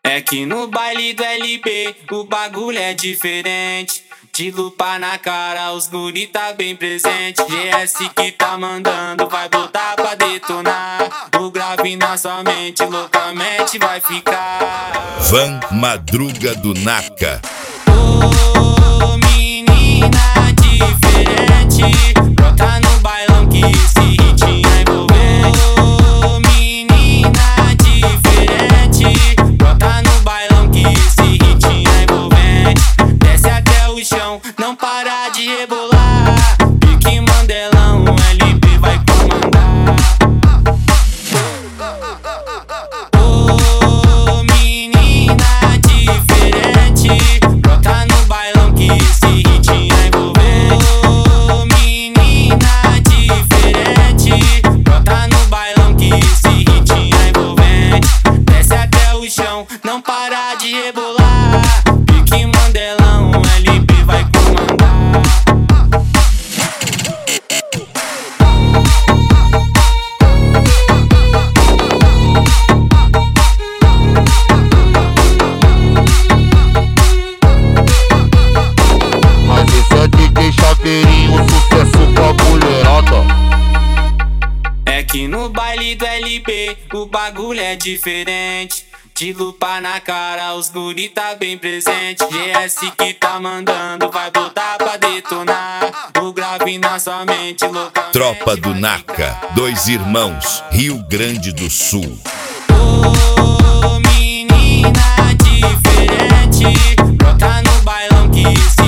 É que no baile do LB o bagulho é diferente. De lupa na cara, os guri tá bem presente. GS que tá mandando, vai botar pra detonar. O grave na sua mente, loucamente vai ficar. Van Madruga do Naka. Ô menina diferente, brota no bailão que esse hit é envolvente. Ô menina diferente, brota no bailão que esse hit é envolvente. Desce até o chão, não para de rebolar. Pique Mandelão, LB vai comandar. Ô menina diferente, brota no bailão que esse hit é envolvente. Ô menina diferente, brota no bailão que esse hit é envolvente. Desce até o chão, não para de rebolar. Pique Mandelão, LB vai comandar. Mas esse é DJ Chaveirinho, sucesso pra mulherada. É que no baile do LB o bagulho é diferente. De lupa na cara, os guri tá bem presente. GS que tá mandando, vai botar pra detonar. O grave na sua mente, loucamente Tropa do vai Naka, ficar. 2 Irmãos, Rio Grande do Sul. Ô menina diferente, brota no bailão que